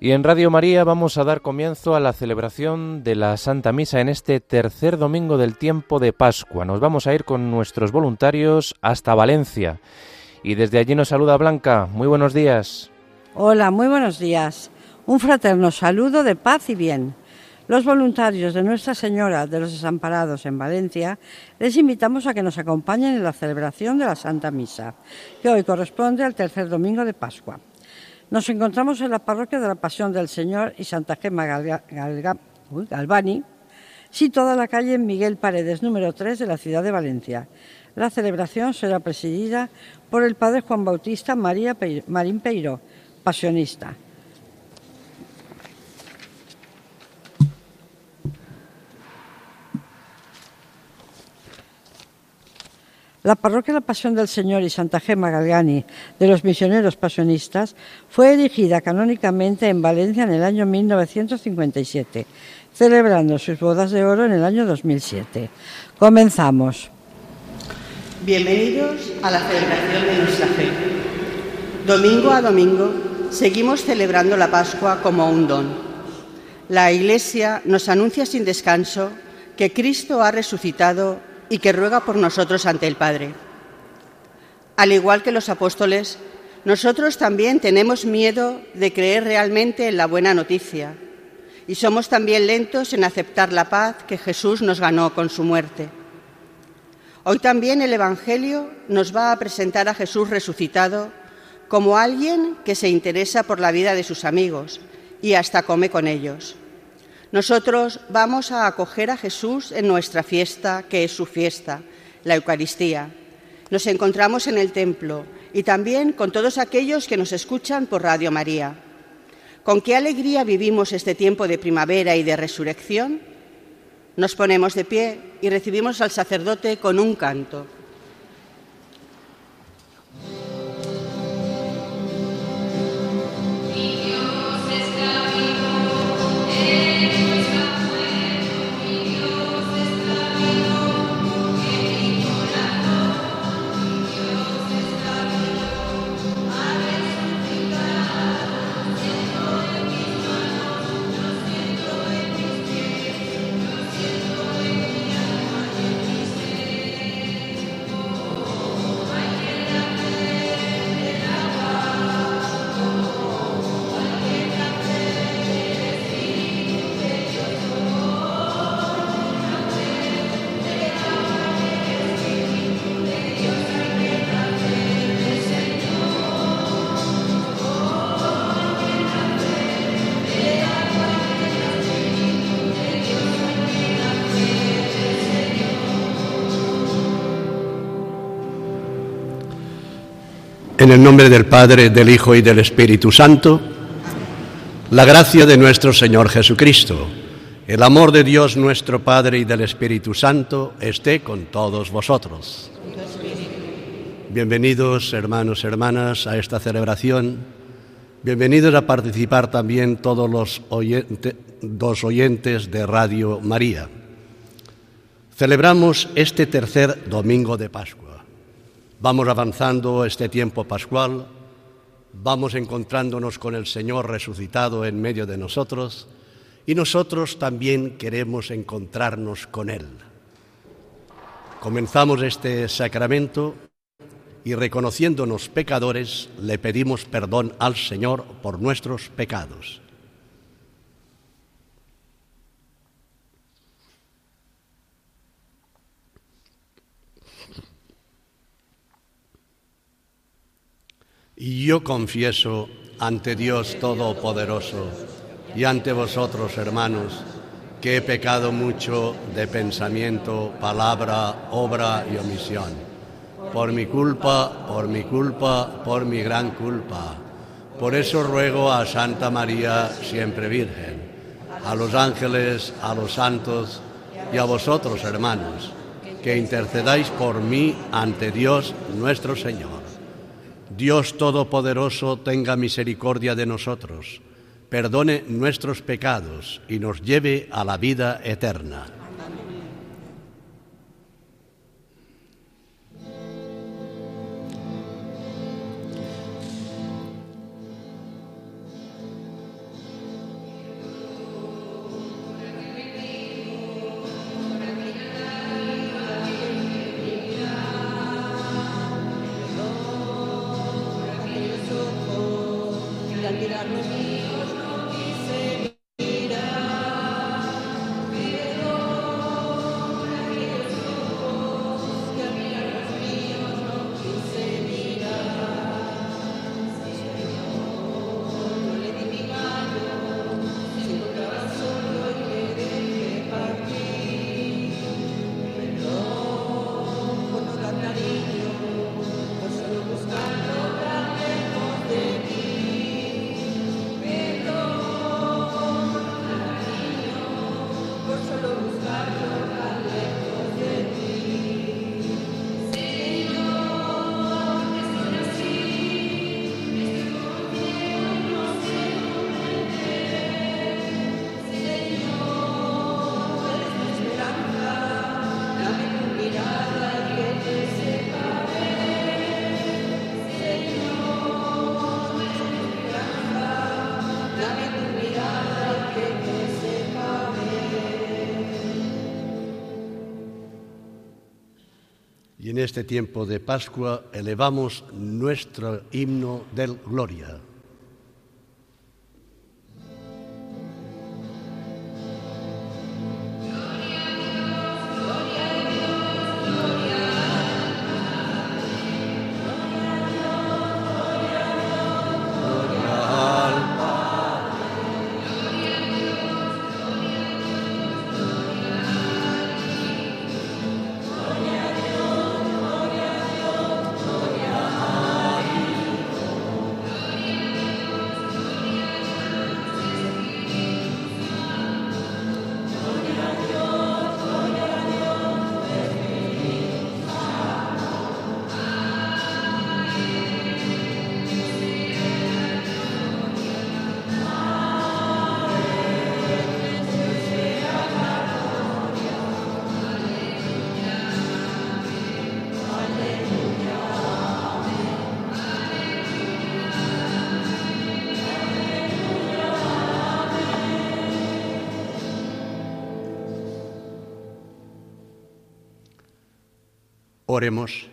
Y en Radio María vamos a dar comienzo a la celebración de la Santa Misa en este tercer domingo del tiempo de Pascua. Nos vamos a ir con nuestros voluntarios hasta Valencia. Y desde allí nos saluda Blanca. Muy buenos días. Hola, muy buenos días. Un fraterno saludo de paz y bien. Los voluntarios de Nuestra Señora de los Desamparados en Valencia les invitamos a que nos acompañen en la celebración de la Santa Misa, que hoy corresponde al tercer domingo de Pascua. Nos encontramos en la parroquia de la Pasión del Señor y Santa Gemma Galvani, situada en la calle Miguel Paredes, número 3 de la ciudad de Valencia. La celebración será presidida por el padre Juan Bautista Marín Peiró, pasionista. La parroquia de la Pasión del Señor y Santa Gemma Galvani de los misioneros pasionistas fue erigida canónicamente en Valencia en el año 1957, celebrando sus bodas de oro en el año 2007. Comenzamos. Bienvenidos a la celebración de nuestra fe. Domingo a domingo seguimos celebrando la Pascua como un don. La Iglesia nos anuncia sin descanso que Cristo ha resucitado y que ruega por nosotros ante el Padre. Al igual que los apóstoles, nosotros también tenemos miedo de creer realmente en la buena noticia y somos también lentos en aceptar la paz que Jesús nos ganó con su muerte. Hoy también el Evangelio nos va a presentar a Jesús resucitado como alguien que se interesa por la vida de sus amigos y hasta come con ellos. Nosotros vamos a acoger a Jesús en nuestra fiesta, que es su fiesta, la Eucaristía. Nos encontramos en el templo y también con todos aquellos que nos escuchan por Radio María. ¿Con qué alegría vivimos este tiempo de primavera y de resurrección? Nos ponemos de pie y recibimos al sacerdote con un canto. En el nombre del Padre, del Hijo y del Espíritu Santo, la gracia de nuestro Señor Jesucristo, el amor de Dios nuestro Padre y del Espíritu Santo esté con todos vosotros. Bienvenidos, hermanos, hermanas, a esta celebración. Bienvenidos a participar también todos los oyentes de Radio María. Celebramos este tercer domingo de Pascua. Vamos avanzando este tiempo pascual, vamos encontrándonos con el Señor resucitado en medio de nosotros y nosotros también queremos encontrarnos con Él. Comenzamos este sacramento y reconociéndonos pecadores le pedimos perdón al Señor por nuestros pecados. Y yo confieso ante Dios Todopoderoso y ante vosotros, hermanos, que he pecado mucho de pensamiento, palabra, obra y omisión. Por mi culpa, por mi gran culpa. Por eso ruego a Santa María, siempre Virgen, a los ángeles, a los santos y a vosotros, hermanos, que intercedáis por mí ante Dios nuestro Señor. Dios Todopoderoso tenga misericordia de nosotros, perdone nuestros pecados y nos lleve a la vida eterna. en este tiempo de Pascua elevamos nuestro himno del Gloria. Oremos.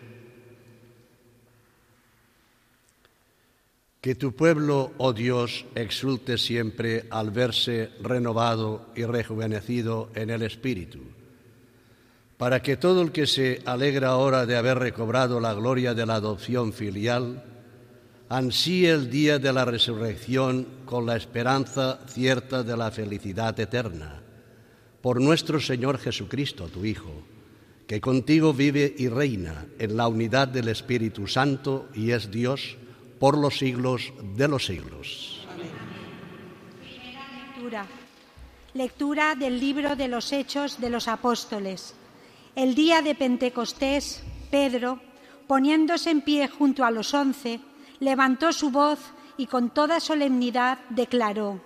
Que tu pueblo, oh Dios, exulte siempre al verse renovado y rejuvenecido en el Espíritu, para que todo el que se alegra ahora de haber recobrado la gloria de la adopción filial, ansíe el día de la resurrección con la esperanza cierta de la felicidad eterna. Por nuestro Señor Jesucristo, tu Hijo, que contigo vive y reina en la unidad del Espíritu Santo y es Dios por los siglos de los siglos. Amén. Primera lectura del libro de los Hechos de los Apóstoles. El día de Pentecostés, Pedro, poniéndose en pie junto a los 11, levantó su voz y con toda solemnidad declaró: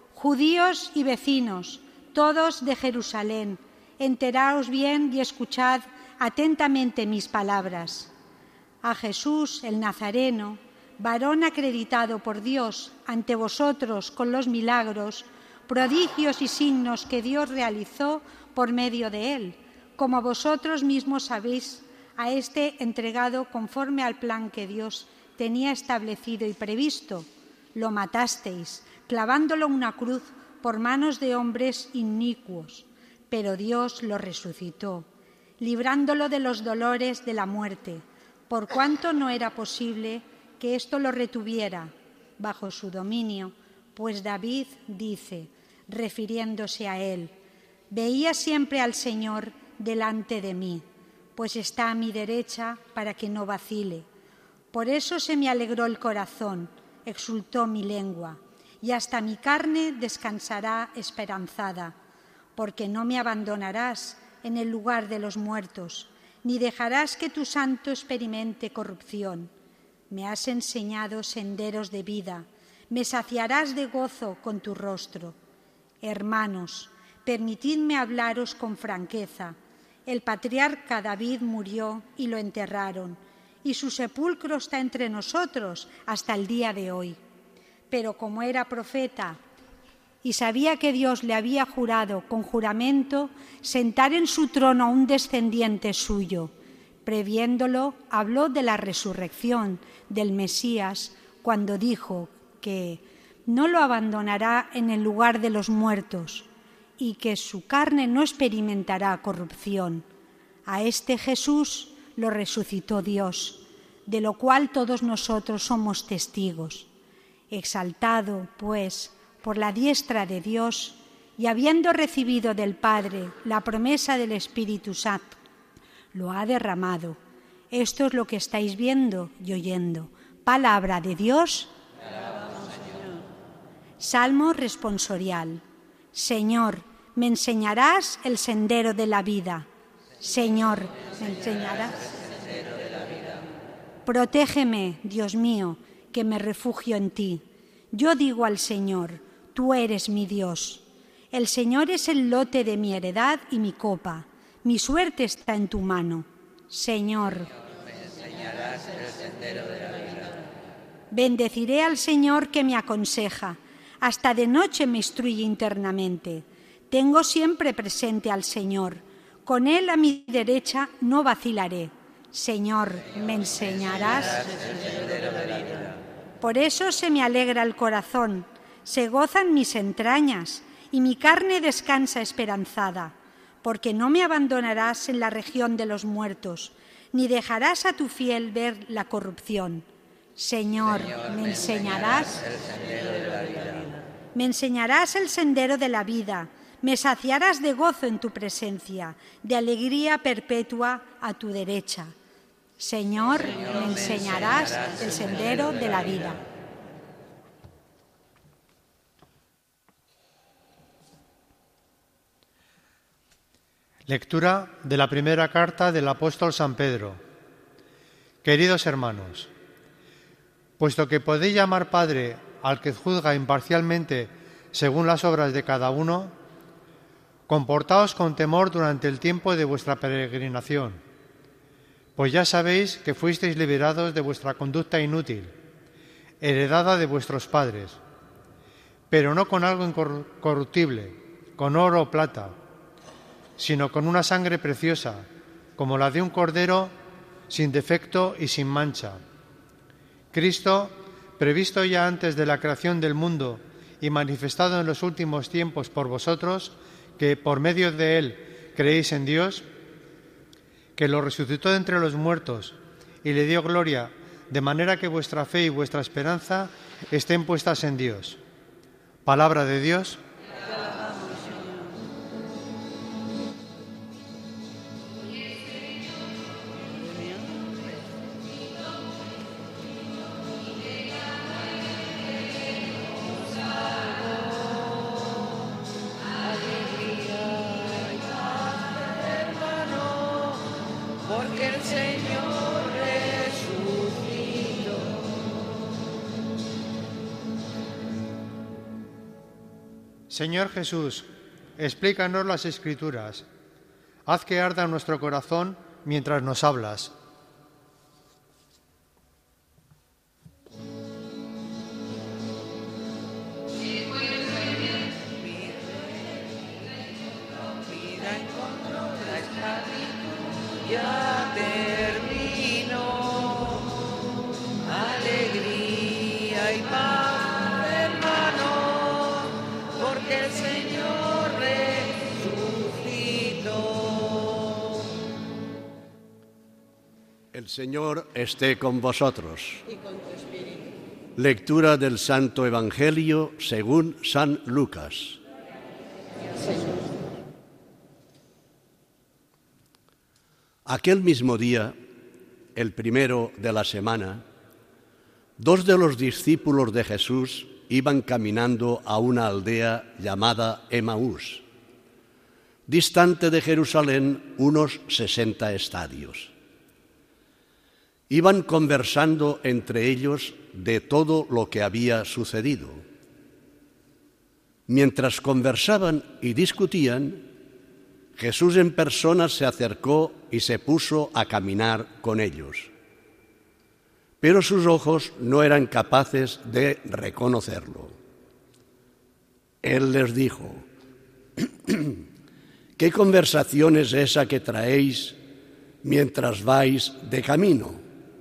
Judíos y vecinos, todos de Jerusalén, enteraos bien y escuchad atentamente mis palabras. A Jesús, el Nazareno, varón acreditado por Dios ante vosotros con los milagros, prodigios y signos que Dios realizó por medio de él, como vosotros mismos sabéis, a este entregado conforme al plan que Dios tenía establecido y previsto. Lo matasteis, clavándolo en una cruz por manos de hombres inicuos. Pero Dios lo resucitó, librándolo de los dolores de la muerte, por cuanto no era posible que esto lo retuviera bajo su dominio, pues David dice, refiriéndose a él: veía siempre al Señor delante de mí, pues está a mi derecha para que no vacile. Por eso se me alegró el corazón, exultó mi lengua, y hasta mi carne descansará esperanzada. Porque no me abandonarás en el lugar de los muertos, ni dejarás que tu santo experimente corrupción. Me has enseñado senderos de vida, me saciarás de gozo con tu rostro. Hermanos, permitidme hablaros con franqueza. El patriarca David murió y lo enterraron, y su sepulcro está entre nosotros hasta el día de hoy. Pero como era profeta y sabía que Dios le había jurado con juramento sentar en su trono a un descendiente suyo, previéndolo, habló de la resurrección del Mesías cuando dijo que no lo abandonará en el lugar de los muertos y que su carne no experimentará corrupción. A este Jesús lo resucitó Dios, de lo cual todos nosotros somos testigos. Exaltado, pues, por la diestra de Dios, y habiendo recibido del Padre la promesa del Espíritu Santo, lo ha derramado. Esto es lo que estáis viendo y oyendo. Palabra de Dios. Salmo responsorial. Señor, me enseñarás el sendero de la vida. Señor, me enseñarás el sendero de la vida. Protégeme, Dios mío, que me refugio en ti. Yo digo al Señor, tú eres mi Dios. El Señor es el lote de mi heredad y mi copa. Mi suerte está en tu mano. Señor, me enseñarás el sendero de la vida. Bendeciré al Señor que me aconseja. Hasta de noche me instruye internamente. Tengo siempre presente al Señor. Con Él a mi derecha no vacilaré. Señor, ¿me enseñarás? Por eso se me alegra el corazón, se gozan mis entrañas, y mi carne descansa esperanzada, porque no me abandonarás en la región de los muertos, ni dejarás a tu fiel ver la corrupción. Señor, ¿me enseñarás? Me enseñarás el sendero de la vida, me saciarás de gozo en tu presencia, de alegría perpetua a tu derecha. Señor, me enseñarás el sendero de la vida. Lectura de la primera carta del apóstol San Pedro. Queridos hermanos, puesto que podéis llamar Padre al que juzga imparcialmente según las obras de cada uno, comportaos con temor durante el tiempo de vuestra peregrinación, pues ya sabéis que fuisteis liberados de vuestra conducta inútil, heredada de vuestros padres, pero no con algo incorruptible, con oro o plata, sino con una sangre preciosa, como la de un cordero sin defecto y sin mancha. Cristo, previsto ya antes de la creación del mundo y manifestado en los últimos tiempos por vosotros, que por medio de Él creéis en Dios, que lo resucitó de entre los muertos y le dio gloria, de manera que vuestra fe y vuestra esperanza estén puestas en Dios. Palabra de Dios. Señor Jesús, explícanos las Escrituras. Haz que arda nuestro corazón mientras nos hablas. Ya terminó, alegría y paz, hermano, porque el Señor resucitó. El Señor esté con vosotros. Y con tu espíritu. Lectura del Santo Evangelio según San Lucas. Aquel mismo día, el primero de la semana, dos de los discípulos de Jesús iban caminando a una aldea llamada Emaús, distante de Jerusalén unos 60 estadios. Iban conversando entre ellos de todo lo que había sucedido. Mientras conversaban y discutían, Jesús en persona se acercó y se puso a caminar con ellos. Pero sus ojos no eran capaces de reconocerlo. Él les dijo: ¿Qué conversación es esa que traéis mientras vais de camino?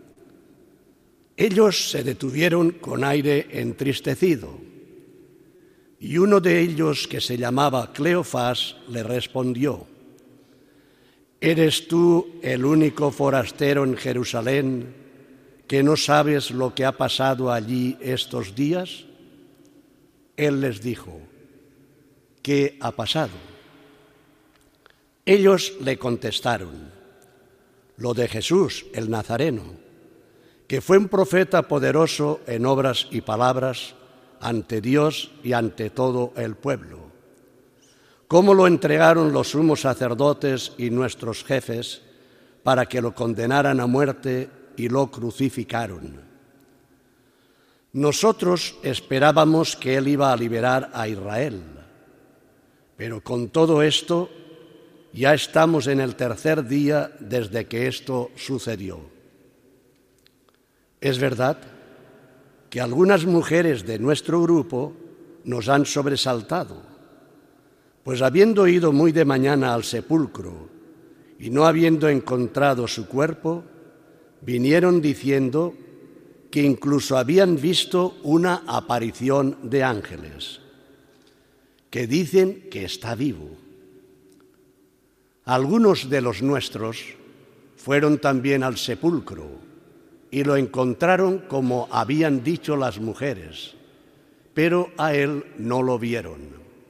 Ellos se detuvieron con aire entristecido, y uno de ellos, que se llamaba Cleofás, le respondió: ¿Eres tú el único forastero en Jerusalén que no sabes lo que ha pasado allí estos días? Él les dijo: ¿Qué ha pasado? Ellos le contestaron: lo de Jesús, el Nazareno, que fue un profeta poderoso en obras y palabras ante Dios y ante todo el pueblo. Cómo lo entregaron los sumos sacerdotes y nuestros jefes para que lo condenaran a muerte y lo crucificaron. Nosotros esperábamos que él iba a liberar a Israel, pero con todo esto ya estamos en el tercer día desde que esto sucedió. Es verdad que algunas mujeres de nuestro grupo nos han sobresaltado, pues habiendo ido muy de mañana al sepulcro y no habiendo encontrado su cuerpo, Vinieron diciendo que incluso habían visto una aparición de ángeles, que dicen que está vivo. Algunos de los nuestros fueron también al sepulcro y lo encontraron como habían dicho las mujeres, pero a él no lo vieron.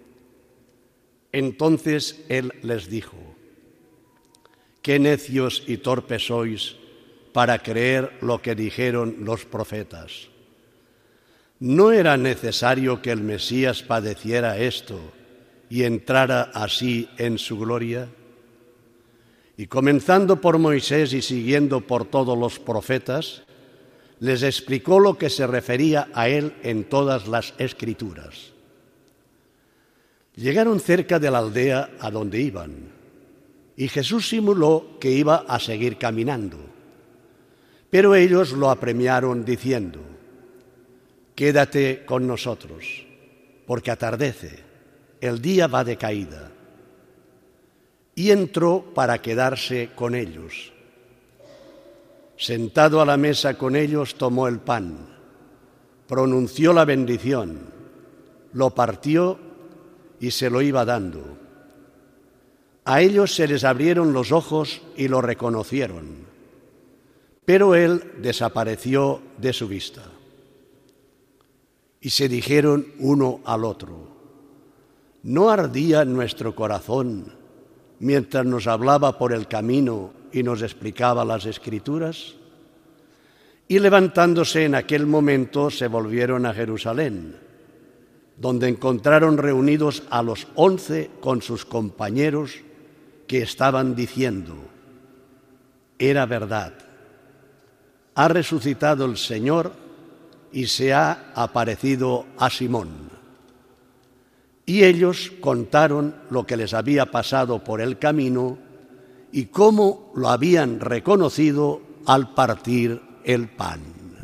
Entonces él les dijo: «Qué necios y torpes sois para creer lo que dijeron los profetas. ¿No era necesario que el Mesías padeciera esto y entrara así en su gloria?» Y comenzando por Moisés y siguiendo por todos los profetas, les explicó lo que se refería a él en todas las Escrituras. Llegaron cerca de la aldea a donde iban, y Jesús simuló que iba a seguir caminando. Pero ellos lo apremiaron diciendo: «Quédate con nosotros, porque atardece, el día va de caída». Y entró para quedarse con ellos. Sentado a la mesa con ellos, tomó el pan, pronunció la bendición, lo partió y se lo iba dando. A ellos se les abrieron los ojos y lo reconocieron, pero él desapareció de su vista. Y se dijeron uno al otro: ¿no ardía nuestro corazón mientras nos hablaba por el camino y nos explicaba las Escrituras? Y levantándose en aquel momento se volvieron a Jerusalén, donde encontraron reunidos a los 11 con sus compañeros, que estaban diciendo: «Era verdad, ha resucitado el Señor y se ha aparecido a Simón». Y ellos contaron lo que les había pasado por el camino y cómo lo habían reconocido al partir el pan.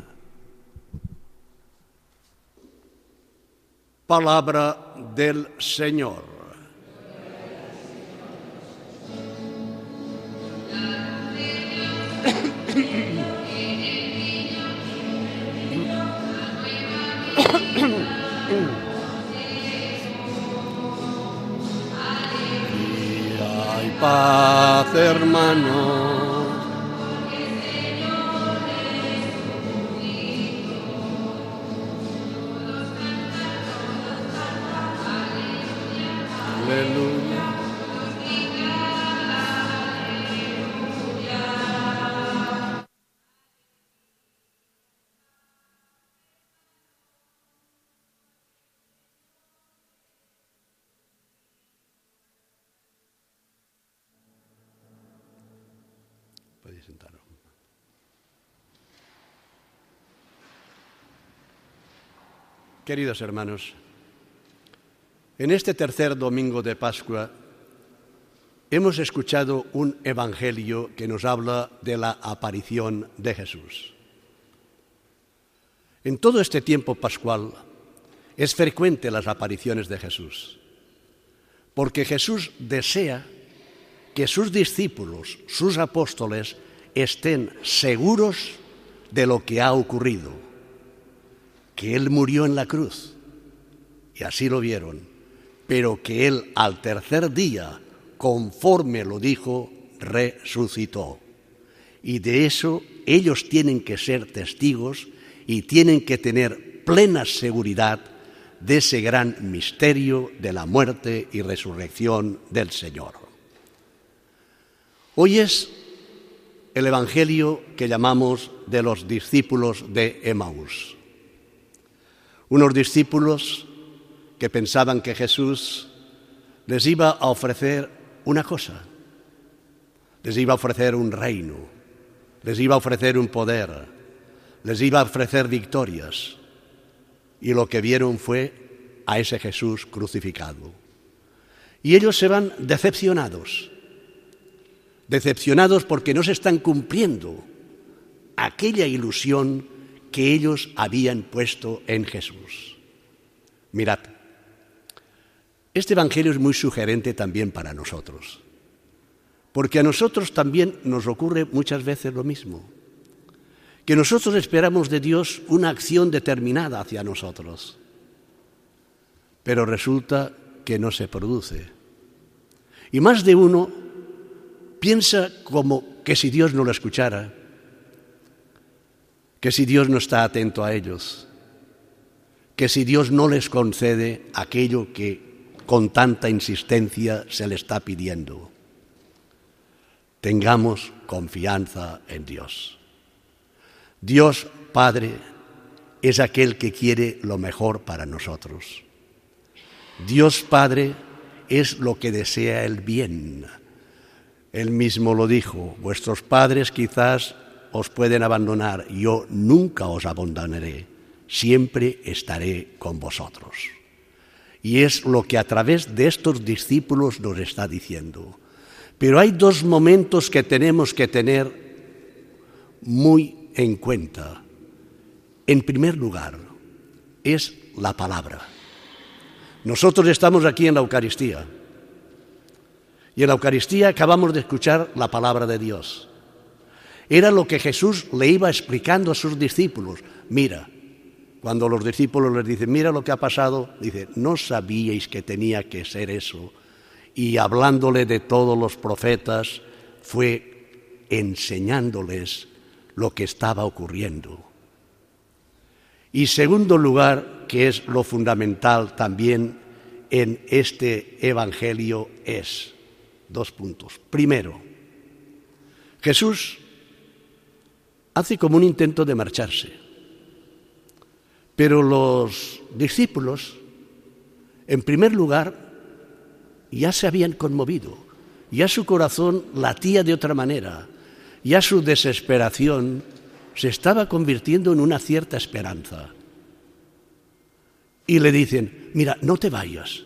Palabra del Señor. Paz, hermanos. Aleluya. Podéis sentaros. Queridos hermanos, en este tercer domingo de Pascua hemos escuchado un evangelio que nos habla de la aparición de Jesús. En todo este tiempo pascual es frecuente las apariciones de Jesús, porque Jesús desea que sus discípulos, sus apóstoles, estén seguros de lo que ha ocurrido, que Él murió en la cruz, y así lo vieron, pero que Él al tercer día, conforme lo dijo, resucitó. Y de eso ellos tienen que ser testigos y tienen que tener plena seguridad de ese gran misterio de la muerte y resurrección del Señor. Hoy es el Evangelio que llamamos de los discípulos de Emaús. Unos discípulos que pensaban que Jesús les iba a ofrecer una cosa, les iba a ofrecer un reino, les iba a ofrecer un poder, les iba a ofrecer victorias, y lo que vieron fue a ese Jesús crucificado. Y ellos se van decepcionados porque no se están cumpliendo aquella ilusión que ellos habían puesto en Jesús. Mirad, este Evangelio es muy sugerente también para nosotros, porque a nosotros también nos ocurre muchas veces lo mismo. que nosotros esperamos de Dios una acción determinada hacia nosotros, pero resulta que no se produce. Y más de uno piensa como que si Dios no lo escuchara, que si Dios no está atento a ellos, que si Dios no les concede aquello que con tanta insistencia se le está pidiendo. Tengamos confianza en Dios. Dios Padre es aquel que quiere lo mejor para nosotros. Dios Padre es lo que desea el bien. Él mismo lo dijo: vuestros padres quizás os pueden abandonar, yo nunca os abandonaré, siempre estaré con vosotros. Y es lo que a través de estos discípulos nos está diciendo. Pero hay dos momentos que tenemos que tener muy en cuenta. En primer lugar, es la palabra. Nosotros estamos aquí en la Eucaristía. Y en la Eucaristía acabamos de escuchar la palabra de Dios. Era lo que Jesús le iba explicando a sus discípulos. Mira, cuando los discípulos les dicen, mira lo que ha pasado, dice, ¿no sabíais que tenía que ser eso? Y hablándole de todos los profetas, fue enseñándoles lo que estaba ocurriendo. Y segundo lugar, que es lo fundamental también en este Evangelio, es dos puntos. Primero, Jesús hace como un intento de marcharse, pero los discípulos, en primer lugar, ya se habían conmovido, ya su corazón latía de otra manera, ya su desesperación se estaba convirtiendo en una cierta esperanza. Y le dicen, mira, no te vayas,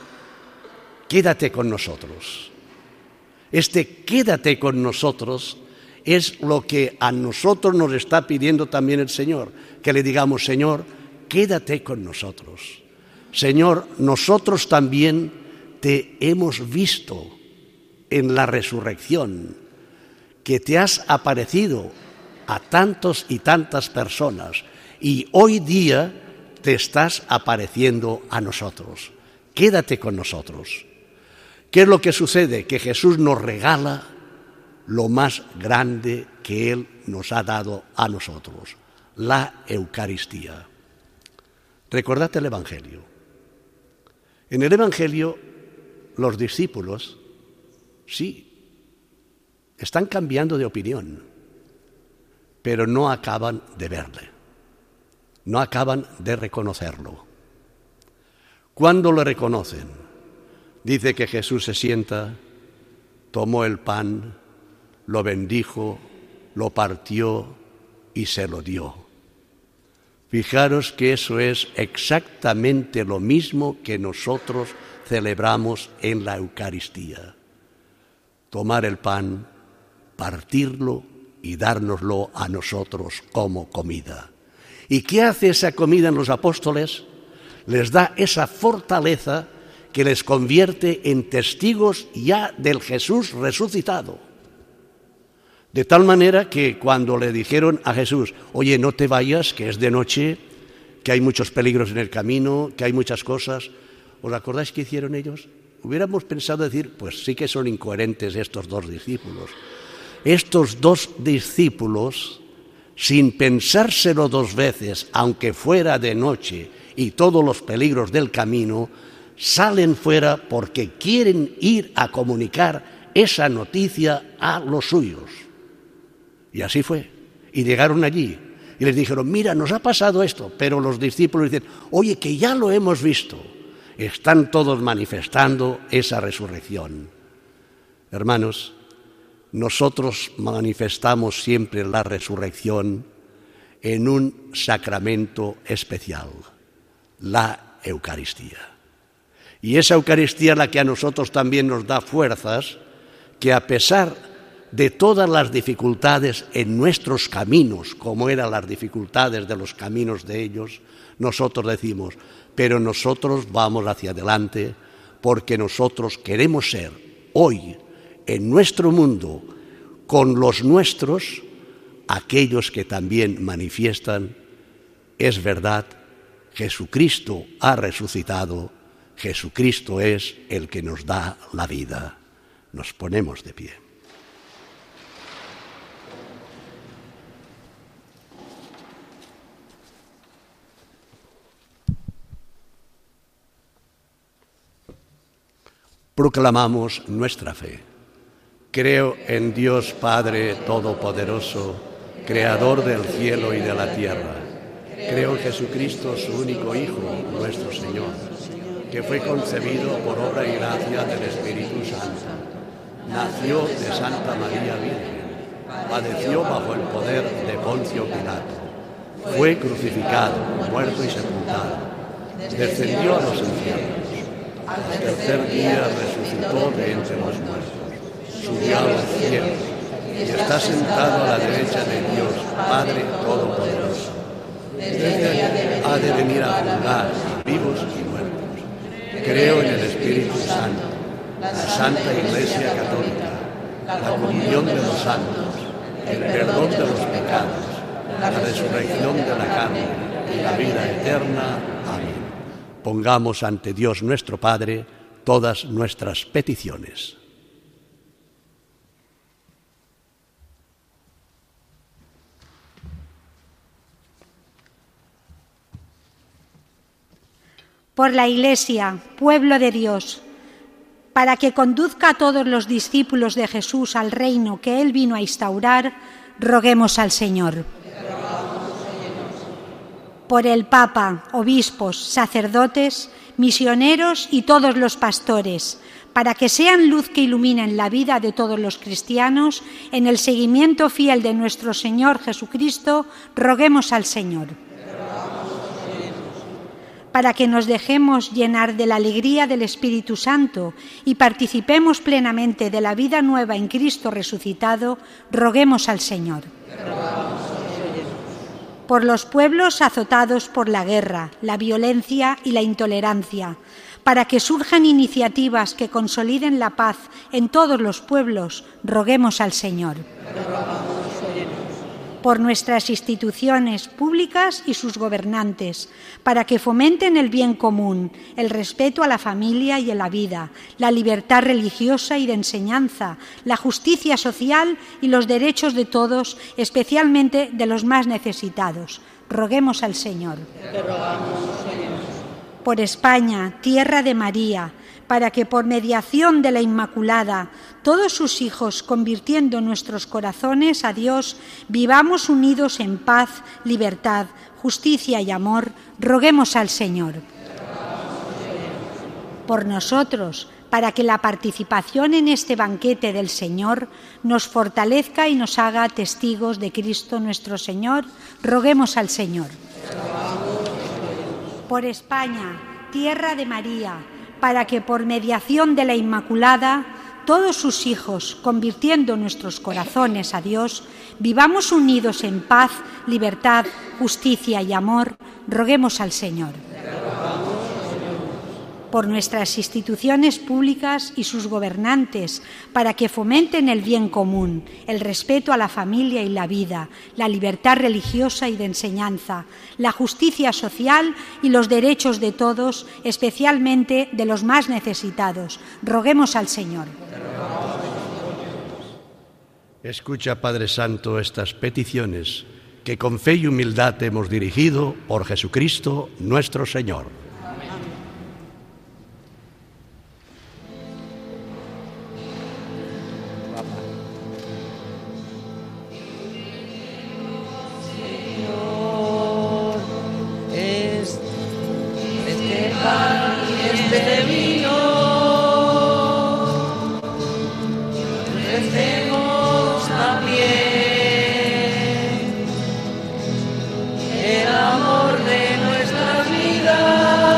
quédate con nosotros. Quédate con nosotros es lo que a nosotros nos está pidiendo también el Señor, que le digamos, Señor, quédate con nosotros. Señor, nosotros también te hemos visto en la resurrección, que te has aparecido a tantos y tantas personas y hoy día te estás apareciendo a nosotros. Quédate con nosotros. ¿Qué es lo que sucede? Que Jesús nos regala lo más grande que Él nos ha dado a nosotros, la Eucaristía. Recordad el Evangelio. En el Evangelio, los discípulos, sí, están cambiando de opinión, pero no acaban de verle, no acaban de reconocerlo. ¿Cuándo lo reconocen? Dice que Jesús se sienta, tomó el pan, lo bendijo, lo partió y se lo dio. Fijaros que eso es exactamente lo mismo que nosotros celebramos en la Eucaristía. Tomar el pan, partirlo y dárnoslo a nosotros como comida. ¿Y qué hace esa comida en los apóstoles? Les da esa fortaleza que les convierte en testigos ya del Jesús resucitado. De tal manera que cuando le dijeron a Jesús, oye, no te vayas, que es de noche, que hay muchos peligros en el camino, que hay muchas cosas, ¿os acordáis qué hicieron ellos? Hubiéramos pensado decir, pues sí que son incoherentes estos dos discípulos. Estos dos discípulos, sin pensárselo dos veces, aunque fuera de noche y todos los peligros del camino, salen fuera porque quieren ir a comunicar esa noticia a los suyos. Y así fue. Y llegaron allí y les dijeron, mira, nos ha pasado esto. Pero los discípulos dicen, oye, que ya lo hemos visto. Están todos manifestando esa resurrección. Hermanos, nosotros manifestamos siempre la resurrección en un sacramento especial, la Eucaristía. Y esa Eucaristía es la que a nosotros también nos da fuerzas, que a pesar de todas las dificultades en nuestros caminos, como eran las dificultades de los caminos de ellos, nosotros decimos, pero nosotros vamos hacia adelante porque nosotros queremos ser hoy, en nuestro mundo, con los nuestros, aquellos que también manifiestan: es verdad, Jesucristo ha resucitado, Jesucristo es el que nos da la vida. Nos ponemos de pie. Proclamamos nuestra fe. Creo en Dios Padre Todopoderoso, Creador del cielo y de la tierra. Creo en Jesucristo, su único Hijo, nuestro Señor, que fue concebido por obra y gracia del Espíritu Santo. Nació de Santa María Virgen, padeció bajo el poder de Poncio Pilato, fue crucificado, muerto y sepultado, descendió a los infiernos. Al tercer día resucitó de entre los muertos, subió a los cielos y está sentado a la derecha de Dios, Padre Todopoderoso. Desde allí ha de venir a juzgar a vivos y muertos. Creo en el Espíritu Santo, la Santa Iglesia Católica, la comunión de los santos, el perdón de los pecados, la resurrección de la carne y la vida eterna. Amén. Pongamos ante Dios nuestro Padre todas nuestras peticiones. Por la Iglesia, pueblo de Dios, para que conduzca a todos los discípulos de Jesús al reino que Él vino a instaurar, roguemos al Señor. Por el Papa, obispos, sacerdotes, misioneros y todos los pastores, para que sean luz que iluminen la vida de todos los cristianos, en el seguimiento fiel de nuestro Señor Jesucristo, roguemos al Señor. Para que nos dejemos llenar de la alegría del Espíritu Santo y participemos plenamente de la vida nueva en Cristo resucitado, roguemos al Señor. Por los pueblos azotados por la guerra, la violencia y la intolerancia, para que surjan iniciativas que consoliden la paz en todos los pueblos, roguemos al Señor. Por nuestras instituciones públicas y sus gobernantes, para que fomenten el bien común, el respeto a la familia y a la vida, la libertad religiosa y de enseñanza, la justicia social y los derechos de todos, especialmente de los más necesitados. Roguemos al Señor. Por España, tierra de María, para que por mediación de la Inmaculada, todos sus hijos, convirtiendo nuestros corazones a Dios, vivamos unidos en paz, libertad, justicia y amor, roguemos al Señor. Por nosotros, para que la participación en este banquete del Señor nos fortalezca y nos haga testigos de Cristo nuestro Señor, roguemos al Señor. Por España, tierra de María, para que por mediación de la Inmaculada, todos sus hijos, convirtiendo nuestros corazones a Dios, vivamos unidos en paz, libertad, justicia y amor, roguemos al Señor. Por nuestras instituciones públicas y sus gobernantes, para que fomenten el bien común, el respeto a la familia y la vida, la libertad religiosa y de enseñanza, la justicia social y los derechos de todos, especialmente de los más necesitados. Roguemos al Señor. Escucha, Padre Santo, estas peticiones que con fe y humildad te hemos dirigido por Jesucristo nuestro Señor. El amor de nuestras vidas.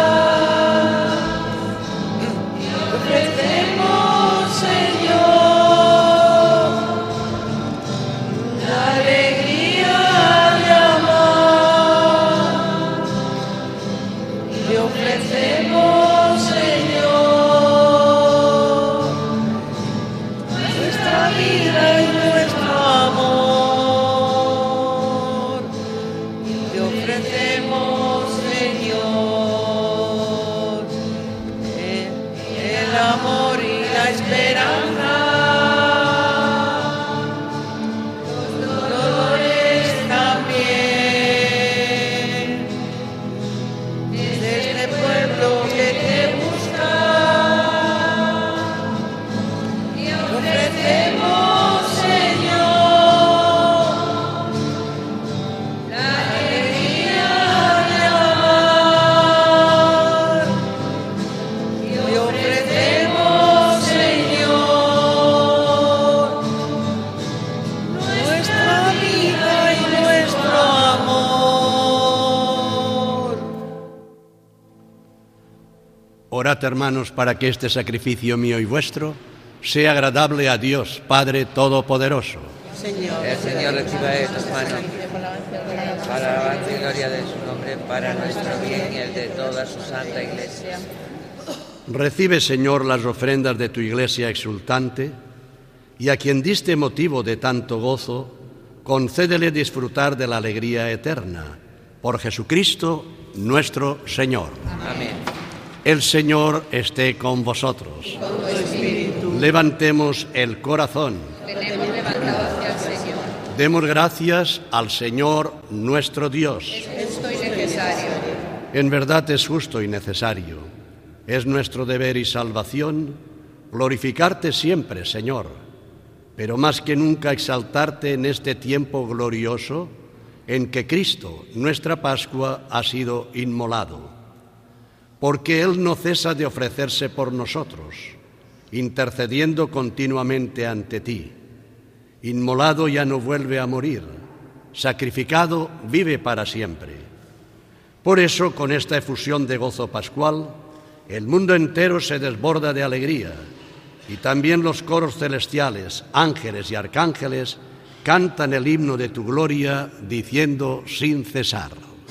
amor y la esperanza. Los dolores también. Desde este pueblo que te busca, y ofrecemos, Señor, la alegría de amar. Y ofrecemos, Señor, nuestra vida y nuestro amor. Orad, hermanos, para que este sacrificio mío y vuestro sea agradable a Dios, Padre Todopoderoso. El Señor reciba de tus manos para la alabanza y gloria de su nombre, para nuestro bien y el de toda su santa Iglesia. Recibe, Señor, las ofrendas de tu Iglesia exultante, y a quien diste motivo de tanto gozo, concédele disfrutar de la alegría eterna. Por Jesucristo nuestro Señor. Amén. El Señor esté con vosotros. Con tu espíritu. Levantemos el corazón. Tenemos levantado hacia el Señor. Demos gracias al Señor nuestro Dios. Es justo y necesario. En verdad es justo y necesario. Es nuestro deber y salvación glorificarte siempre, Señor, pero más que nunca exaltarte en este tiempo glorioso en que Cristo, nuestra Pascua, ha sido inmolado. Porque Él no cesa de ofrecerse por nosotros, intercediendo continuamente ante ti. Inmolado ya no vuelve a morir, sacrificado vive para siempre. Por eso, con esta efusión de gozo pascual, el mundo entero se desborda de alegría, y también los coros celestiales, ángeles y arcángeles, cantan el himno de tu gloria, diciendo sin cesar.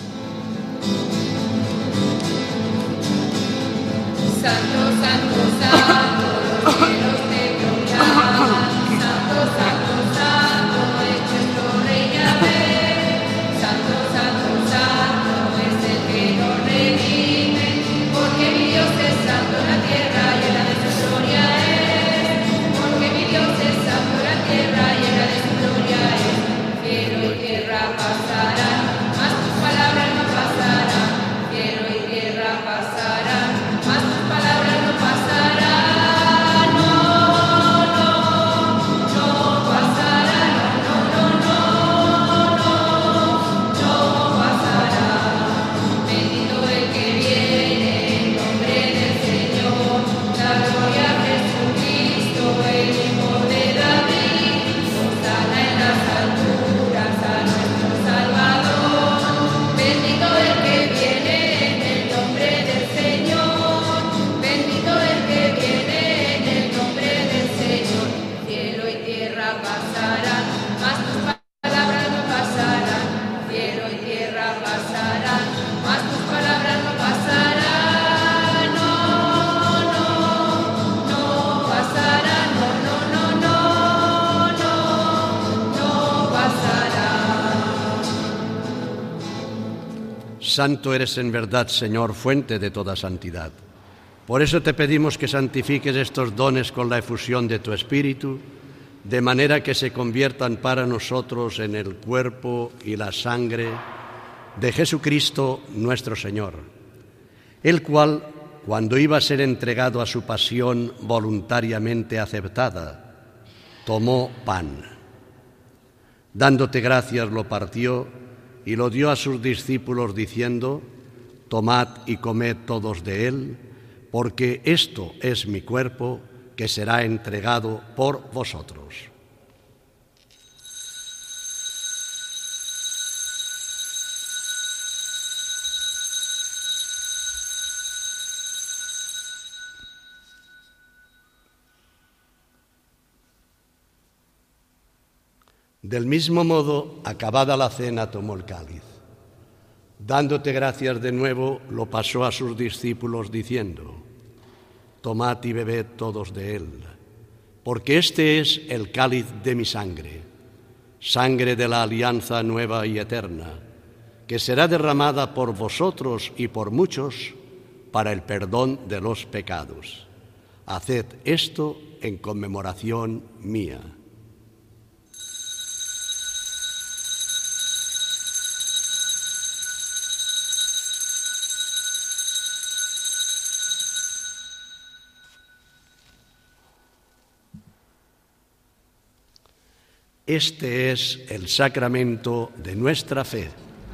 Santo, santo, santo, los cielos te proclaman. Santo, santo, santo, es nuestro Rey Yahvé. Santo, santo, santo, es el que nos redime. Porque mi Dios es santo, la tierra llena de su gloria es. Porque mi Dios es santo, la tierra llena de su gloria es. Cielo y tierra pasarán, mas tus palabras no pasarán. Cielo y tierra pasarán, mas tus palabras no pasarán. No, no, no pasarán. No, no, no, no, no pasarán. Bendito el que viene en nombre del Señor. La gloria a Jesucristo, el Hijo de David. Hosana en las alturas a nuestro Salvador. Bendito el que viene en el nombre del Señor. Bendito el que viene en el nombre del Señor. Cielo y tierra pasarán, mas tus palabras no pasarán. Cielo y tierra pasarán, mas tus palabras no pasarán. No, no, no pasarán. No, no, no, no, no, no pasarán. Santo eres en verdad, Señor, fuente de toda santidad. Por eso te pedimos que santifiques estos dones con la efusión de tu Espíritu, de manera que se conviertan para nosotros en el cuerpo y la sangre de Jesucristo nuestro Señor, el cual, cuando iba a ser entregado a su pasión voluntariamente aceptada, tomó pan. Dándote gracias lo partió y lo dio a sus discípulos diciendo: tomad y comed todos de él, porque esto es mi cuerpo que será entregado por vosotros. Del mismo modo, acabada la cena, tomó el cáliz. Dándote gracias de nuevo, lo pasó a sus discípulos diciendo: tomad y bebed todos de él, porque este es el cáliz de mi sangre, sangre de la alianza nueva y eterna, que será derramada por vosotros y por muchos para el perdón de los pecados. Haced esto en conmemoración mía. Este es el sacramento de nuestra fe.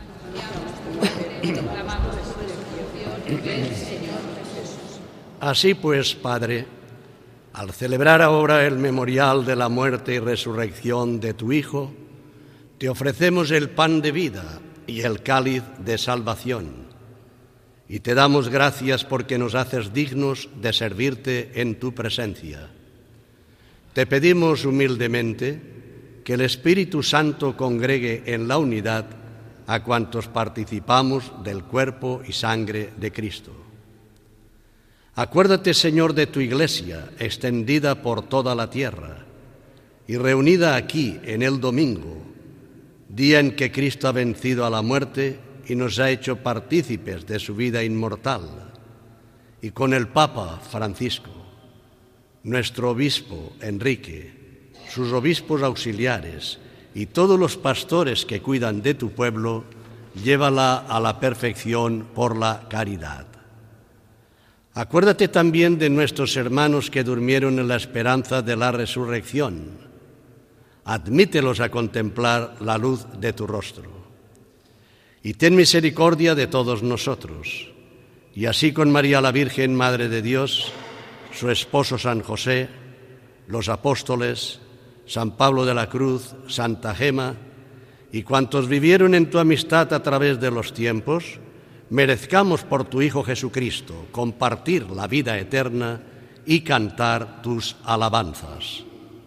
Así pues, Padre, al celebrar ahora el memorial de la muerte y resurrección de tu Hijo, te ofrecemos el pan de vida y el cáliz de salvación, y te damos gracias porque nos haces dignos de servirte en tu presencia. Te pedimos humildemente que el Espíritu Santo congregue en la unidad a cuantos participamos del cuerpo y sangre de Cristo. Acuérdate, Señor, de tu Iglesia, extendida por toda la tierra y reunida aquí en el domingo, día en que Cristo ha vencido a la muerte y nos ha hecho partícipes de su vida inmortal, y con el Papa Francisco, nuestro obispo Enrique, sus obispos auxiliares y todos los pastores que cuidan de tu pueblo, llévala a la perfección por la caridad. Acuérdate también de nuestros hermanos que durmieron en la esperanza de la resurrección. Admítelos a contemplar la luz de tu rostro. Y ten misericordia de todos nosotros, y así con María la Virgen, Madre de Dios, su esposo San José, los apóstoles, San Pablo de la Cruz, Santa Gema, y cuantos vivieron en tu amistad a través de los tiempos, merezcamos por tu Hijo Jesucristo compartir la vida eterna y cantar tus alabanzas.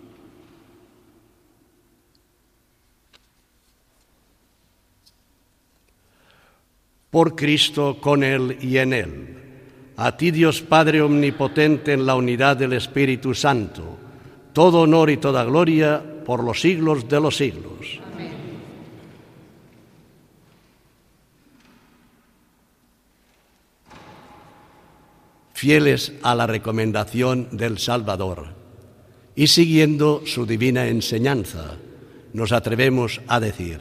Por Cristo, con Él y en Él, a ti Dios Padre omnipotente en la unidad del Espíritu Santo, todo honor y toda gloria por los siglos de los siglos. Amén. Fieles a la recomendación del Salvador y siguiendo su divina enseñanza, nos atrevemos a decir: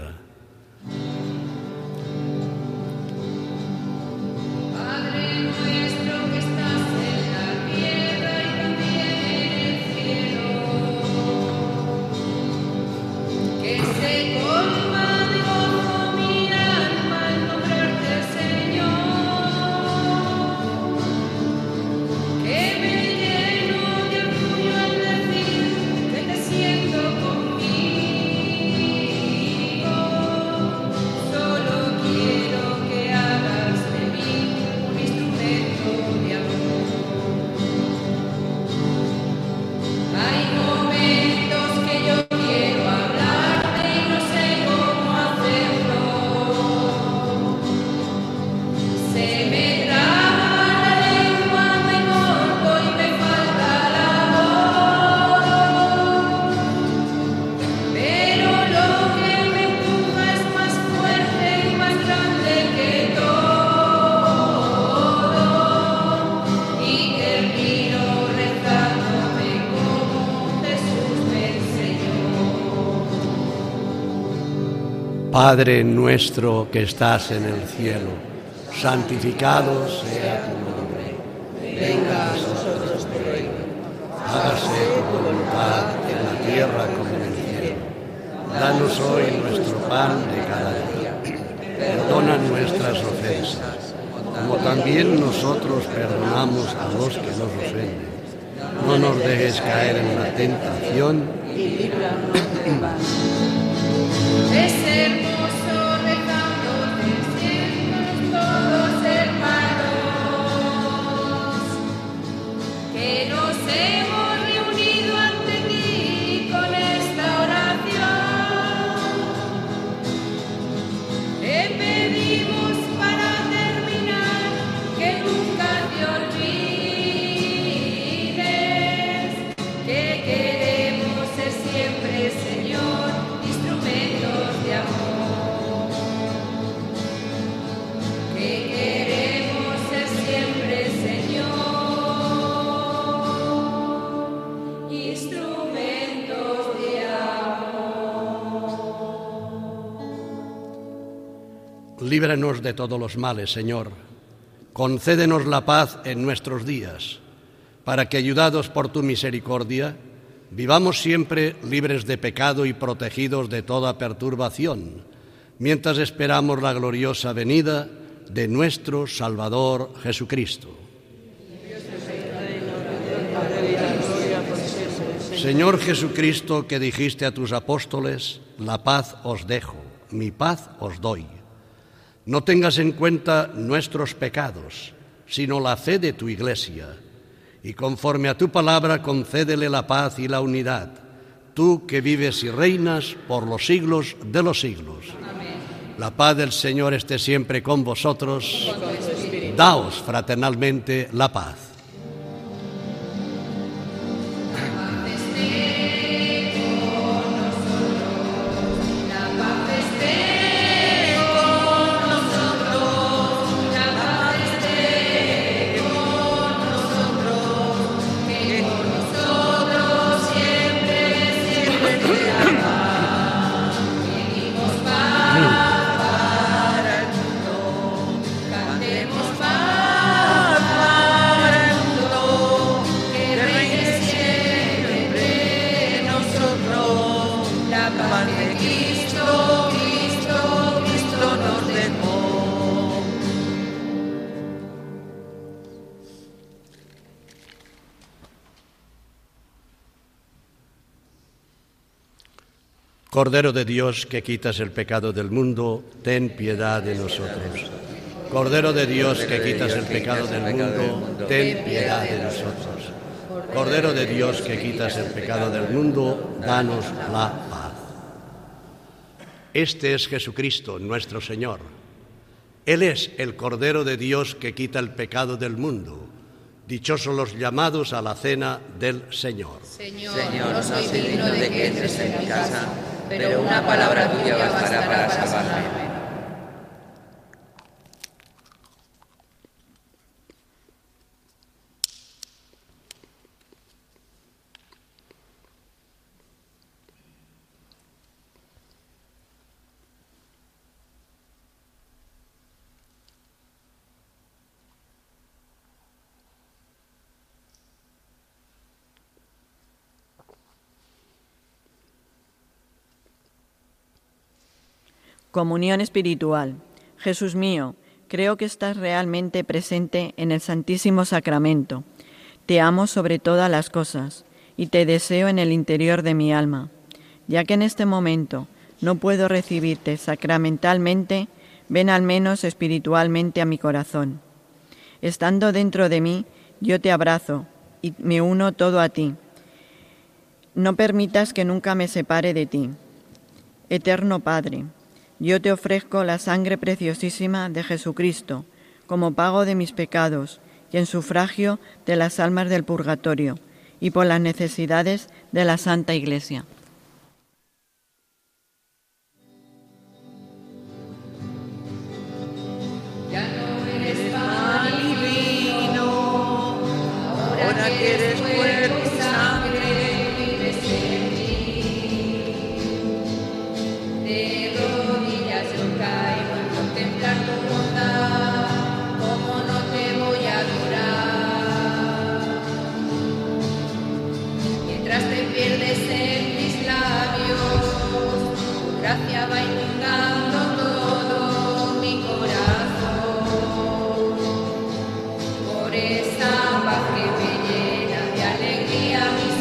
Padre nuestro que estás en el cielo, santificado sea tu nombre. Venga a nosotros tu reino. Hágase tu voluntad en la tierra como en el cielo. Danos hoy nuestro pan de cada día. Perdona nuestras ofensas, como también nosotros perdonamos a los que nos ofenden. No nos dejes caer en la tentación y líbranos del mal. Es hermoso rezándote siempre todos hermanos, que nos hemos reunido ante ti con esta oración. Te pedimos para terminar que nunca te olvides, que queremos ser siempre, Señor, instrumentos de amor, que queremos ser siempre, Señor, líbranos de todos los males, Señor. Concédenos la paz en nuestros días, para que, ayudados por tu misericordia, vivamos siempre libres de pecado y protegidos de toda perturbación, mientras esperamos la gloriosa venida de nuestro Salvador Jesucristo. Señor Jesucristo, que dijiste a tus apóstoles, la paz os dejo, mi paz os doy. No tengas en cuenta nuestros pecados, sino la fe de tu Iglesia, y conforme a tu palabra concédele la paz y la unidad, tú que vives y reinas por los siglos de los siglos. Amén. La paz del Señor esté siempre con vosotros. Daos fraternalmente la paz. Cordero de Dios, que quitas el pecado del mundo, ten piedad de nosotros. Cordero de Dios, que quitas el pecado del mundo, ten piedad de nosotros. Cordero de Dios, que quitas el pecado del mundo, danos la paz. Este es Jesucristo, nuestro Señor. Él es el Cordero de Dios que quita el pecado del mundo. Dichosos los llamados a la cena del Señor. Señor, no soy digno de que entres en mi casa, pero una palabra tuya bastará para salvarme. Comunión espiritual. Jesús mío, creo que estás realmente presente en el Santísimo Sacramento. Te amo sobre todas las cosas y te deseo en el interior de mi alma. Ya que en este momento no puedo recibirte sacramentalmente, ven al menos espiritualmente a mi corazón. Estando dentro de mí, yo te abrazo y me uno todo a ti. No permitas que nunca me separe de ti. Eterno Padre, yo te ofrezco la sangre preciosísima de Jesucristo como pago de mis pecados y en sufragio de las almas del purgatorio y por las necesidades de la Santa Iglesia. Ya no eres pan y vino, ahora que eres cuerpo y sangre, vives en mí. De rodillas yo caigo en contemplar tu bondad, como no te voy a adorar. Mientras te pierdes en mis labios, tu gracia va inundando todo mi corazón. Por esa paz que me llena de alegría mis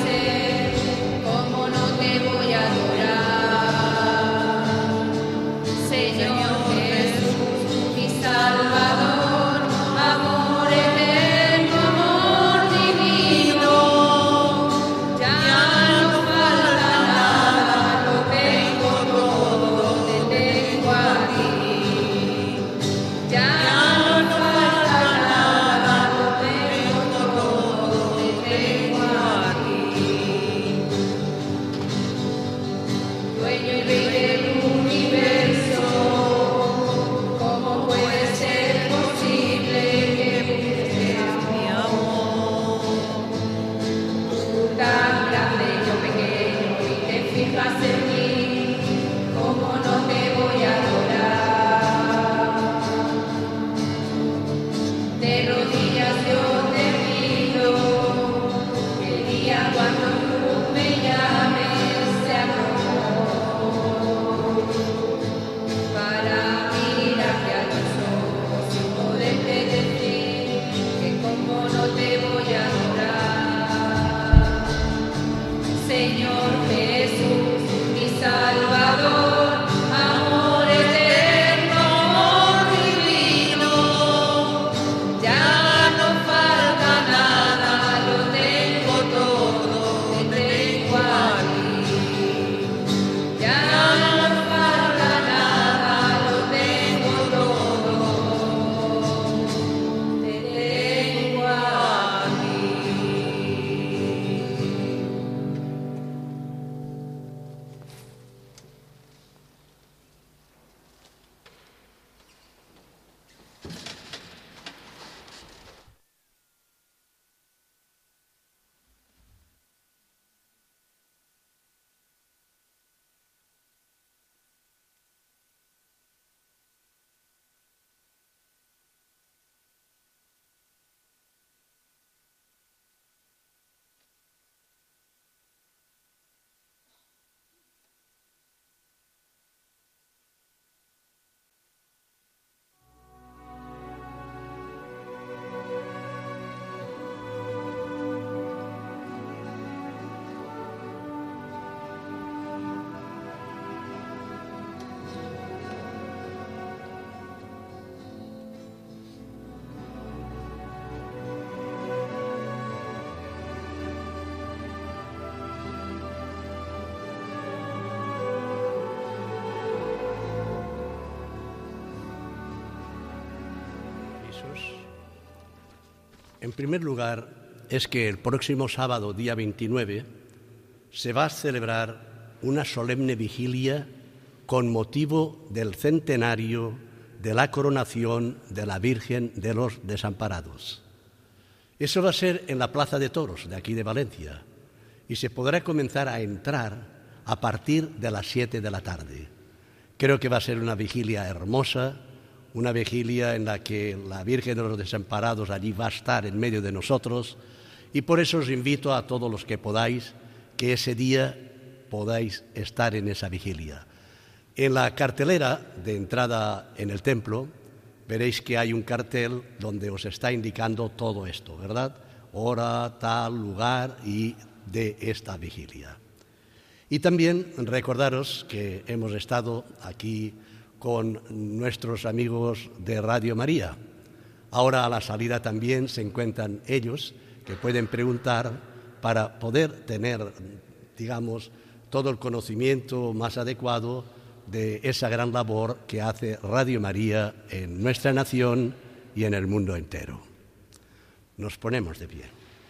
compañeros. En primer lugar, es que el próximo sábado, día 29, se va a celebrar una solemne vigilia con motivo del centenario de la coronación de la Virgen de los Desamparados. Eso va a ser en la Plaza de Toros de aquí de Valencia y se podrá comenzar a entrar a partir de las 7 de la tarde. Creo que va a ser una vigilia hermosa, una vigilia en la que la Virgen de los Desamparados allí va a estar en medio de nosotros, y por eso os invito a todos los que podáis, que ese día podáis estar en esa vigilia. En la cartelera de entrada en el templo veréis que hay un cartel donde os está indicando todo esto, ¿verdad? Hora, tal, lugar y de esta vigilia. Y también recordaros que hemos estado aquí con nuestros amigos de Radio María. Ahora a la salida también se encuentran ellos, que pueden preguntar para poder tener, digamos, todo el conocimiento más adecuado de esa gran labor que hace Radio María en nuestra nación y en el mundo entero. Nos ponemos de pie.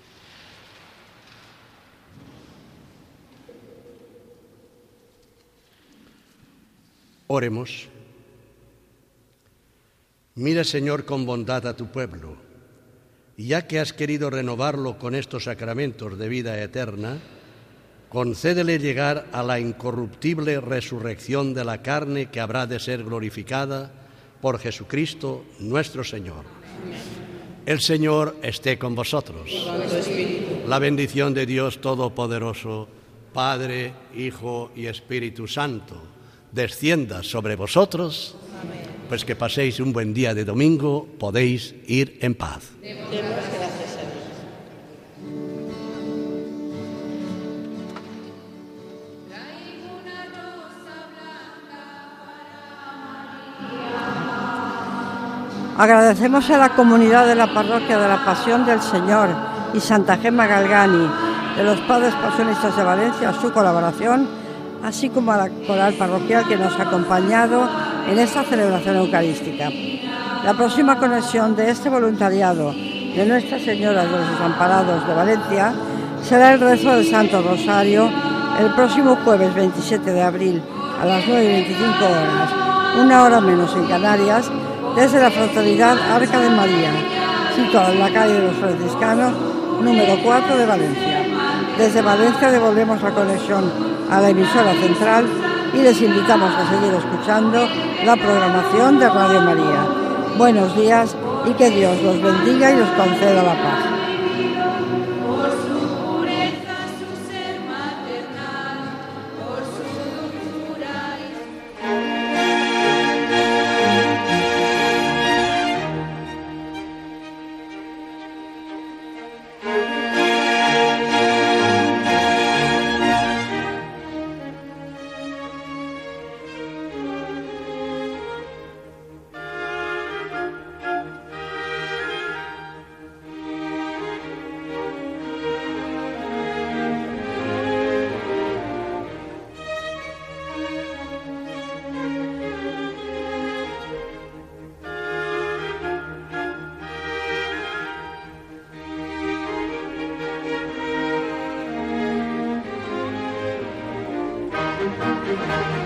Oremos. Mira, Señor, con bondad a tu pueblo, y ya que has querido renovarlo con estos sacramentos de vida eterna, concédele llegar a la incorruptible resurrección de la carne que habrá de ser glorificada por Jesucristo nuestro Señor. El Señor esté con vosotros. La bendición de Dios Todopoderoso, Padre, Hijo y Espíritu Santo, descienda sobre vosotros. Amén. Pues que paséis un buen día de domingo, podéis ir en paz. Demos gracias a Dios. Agradecemos a la comunidad de la Parroquia de la Pasión del Señor y Santa Gemma Galgani, de los Padres Pasionistas de Valencia, su colaboración, así como a la coral parroquial que nos ha acompañado en esta celebración eucarística. La próxima conexión de este voluntariado de Nuestra Señora de los Desamparados de Valencia será el rezo del Santo Rosario el próximo jueves 27 de abril a las 9:25 horas, 1 hora menos en Canarias, desde la Fraternidad Arca de María, situada en la calle de los Franciscanos, número 4 de Valencia. Desde Valencia devolvemos la conexión a la emisora central y les invitamos a seguir escuchando la programación de Radio María. Buenos días y que Dios los bendiga y los conceda la paz. Por su pureza, su ser maternal, por su dulzura Thank you.